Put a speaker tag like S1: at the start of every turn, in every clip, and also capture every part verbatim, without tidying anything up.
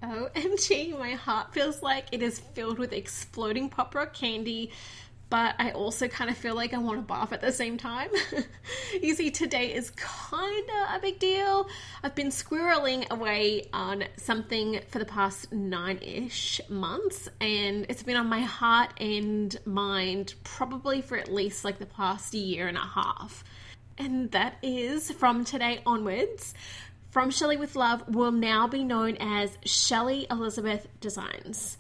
S1: O M G, my heart feels like it is filled with exploding pop rock candy, but I also kind of feel like I want to barf at the same time. You see, today is kind of a big deal. I've been squirreling away on something for the past nine-ish months, and it's been on my heart and mind probably for at least like the past year and a half. And that is, from today onwards, From Shelley with Love will now be known as Shelley Elizabeth Designs.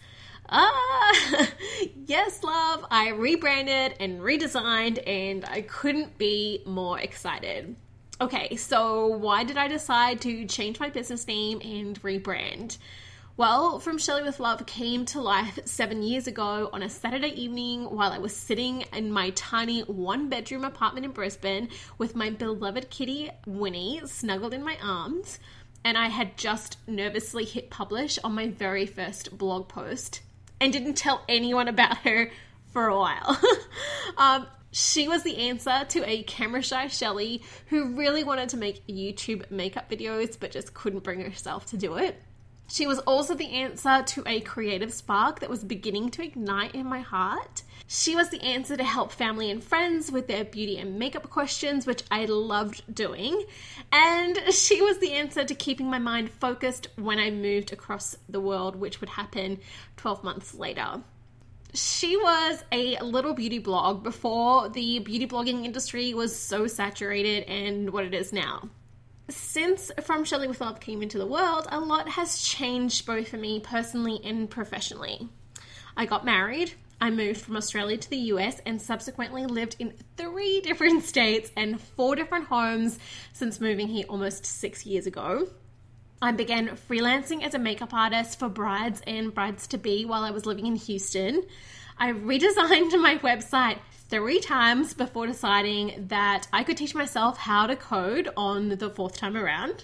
S1: Ah, yes, love, I rebranded and redesigned and I couldn't be more excited. Okay, so why did I decide to change my business name and rebrand? Well, From Shelley with Love came to life seven years ago on a Saturday evening while I was sitting in my tiny one-bedroom apartment in Brisbane with my beloved kitty, Winnie, snuggled in my arms, and I had just nervously hit publish on my very first blog post and didn't tell anyone about her for a while. um, she was the answer to a camera-shy Shelley who really wanted to make YouTube makeup videos but just couldn't bring herself to do it. She was also the answer to a creative spark that was beginning to ignite in my heart. She was the answer to help family and friends with their beauty and makeup questions, which I loved doing. And she was the answer to keeping my mind focused when I moved across the world, which would happen twelve months later. She was a little beauty blog before the beauty blogging industry was so saturated and what it is now. Since From Shelley with Love came into the world, a lot has changed both for me personally and professionally. I got married, I moved from Australia to the U S, and subsequently lived in three different states and four different homes since moving here almost six years ago. I began freelancing as a makeup artist for brides and brides-to-be while I was living in Houston. I redesigned my website three times before deciding that I could teach myself how to code on the fourth time around.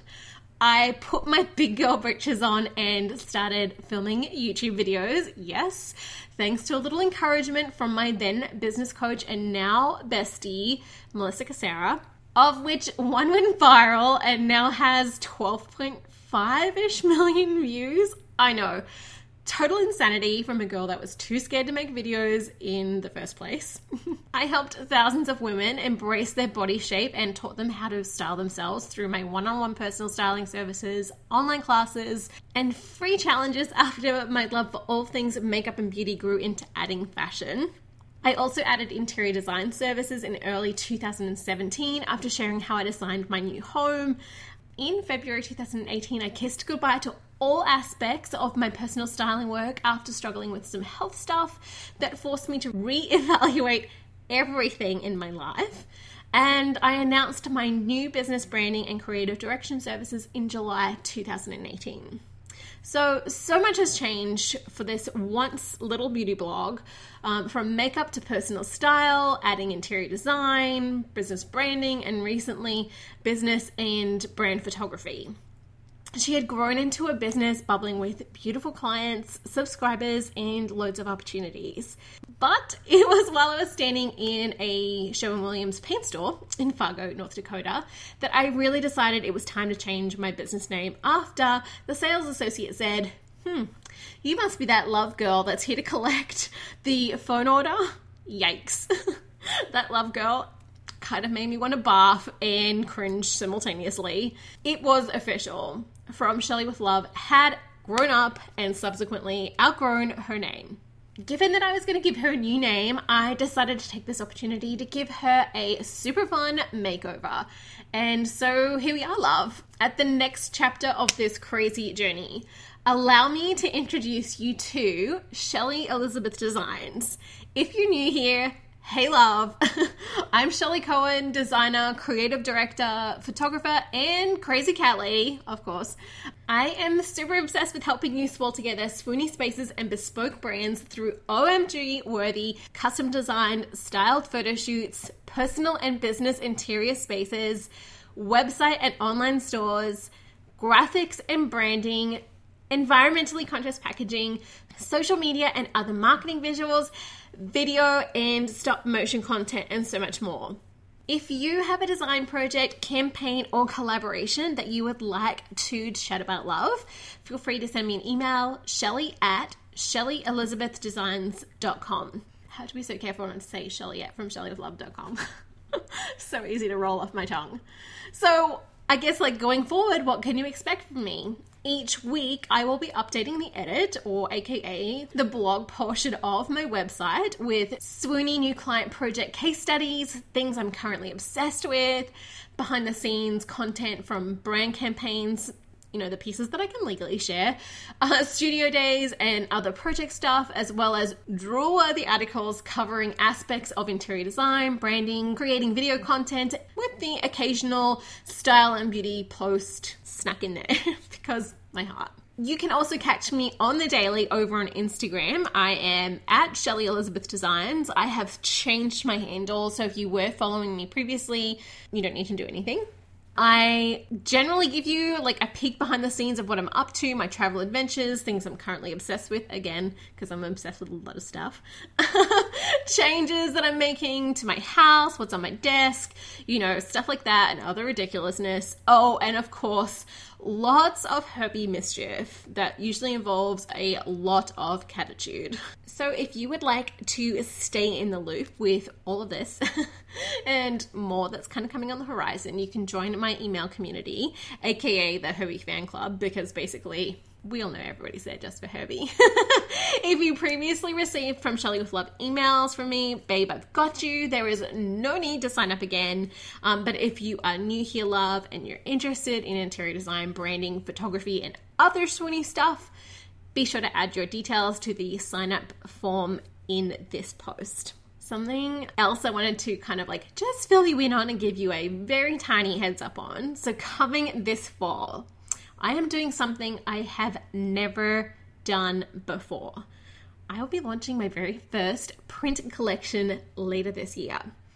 S1: I put my big girl britches on and started filming YouTube videos. Yes, thanks to a little encouragement from my then business coach and now bestie, Melissa Casera, of which one went viral and now has twelve point five-ish million views. I know. Total insanity from a girl that was too scared to make videos in the first place. I helped thousands of women embrace their body shape and taught them how to style themselves through my one-on-one personal styling services, online classes, and free challenges after my love for all things makeup and beauty grew into adding fashion. I also added interior design services in early two thousand seventeen after sharing how I designed my new home. In February two thousand eighteen, I kissed goodbye to all aspects of my personal styling work after struggling with some health stuff that forced me to reevaluate everything in my life. And I announced my new business branding and creative direction services in July two thousand eighteen. So, so much has changed for this once little beauty blog, um, from makeup to personal style, adding interior design, business branding, and recently business and brand photography. She had grown into a business bubbling with beautiful clients, subscribers, and loads of opportunities. But it was while I was standing in a Sherwin-Williams paint store in Fargo, North Dakota, that I really decided it was time to change my business name after the sales associate said, hmm, you must be that love girl that's here to collect the phone order. Yikes. That love girl kind of made me want to barf and cringe simultaneously. It was official. From Shelley with Love had grown up and subsequently outgrown her name. Given that I was going to give her a new name, I decided to take this opportunity to give her a super fun makeover. And so here we are, love, at the next chapter of this crazy journey. Allow me to introduce you to Shelley Elizabeth Designs. If you're new here, hey love, I'm Shelley Cohen, designer, creative director, photographer, and crazy cat lady, of course. I am super obsessed with helping you swirl together swoony spaces and bespoke brands through O M G-worthy, custom designed, styled photo shoots, personal and business interior spaces, website and online stores, graphics and branding, environmentally conscious packaging, social media and other marketing visuals, video and stop motion content, and so much more. If you have a design project, campaign, or collaboration that you would like to chat about love, feel free to send me an email, Shelley at shelley elizabeth designs dot com. I have to be so careful not to say Shelley at from shelley with love dot com. So easy to roll off my tongue. So I guess like going forward, what can you expect from me? Each week, I will be updating the edit, or aka the blog portion of my website with swoony new client project case studies, things I'm currently obsessed with, behind the scenes content from brand campaigns, you know, the pieces that I can legally share, uh, studio days and other project stuff, as well as drawer-worthy articles covering aspects of interior design, branding, creating video content, with the occasional style and beauty post snuck in there because my heart. You can also catch me on the daily over on Instagram. I am at Shelley Elizabeth Designs. I have changed my handle, so if you were following me previously, you don't need to do anything. I generally give you like a peek behind the scenes of what I'm up to, my travel adventures, things I'm currently obsessed with, again, because I'm obsessed with a lot of stuff. Changes that I'm making to my house, what's on my desk, you know, stuff like that and other ridiculousness. Oh, and of course, lots of herpy mischief that usually involves a lot of catitude. So if you would like to stay in the loop with all of this and more that's kind of coming on the horizon, you can join my email community, aka the Herbie Fan Club, because basically we all know everybody's there just for Herbie. If you previously received From Shelley with Love emails from me, babe, I've got you. There is no need to sign up again. Um, but if you are new here, love, and you're interested in interior design, branding, photography, and other swoony stuff, be sure to add your details to the sign up form in this post. Something else I wanted to kind of like just fill you in on and give you a very tiny heads up on. So coming this fall, I am doing something I have never done before. I will be launching my very first print collection later this year.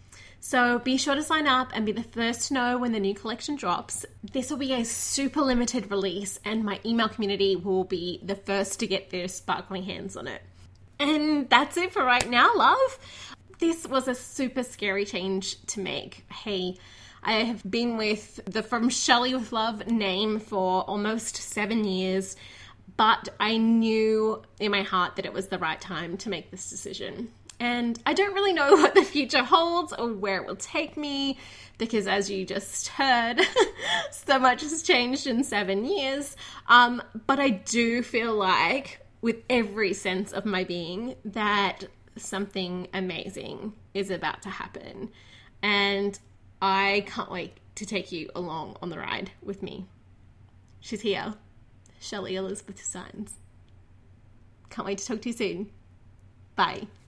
S1: So be sure to sign up and be the first to know when the new collection drops. This will be a super limited release and my email community will be the first to get their sparkling hands on it. And that's it for right now, love. This was a super scary change to make. Hey, I have been with the From Shelley with Love name for almost seven years, but I knew in my heart that it was the right time to make this decision. And I don't really know what the future holds or where it will take me, because as you just heard, so much has changed in seven years. Um, but I do feel like, with every sense of my being, that something amazing is about to happen. And I can't wait to take you along on the ride with me. She's here. Shelley Elizabeth Designs. Can't wait to talk to you soon. Bye.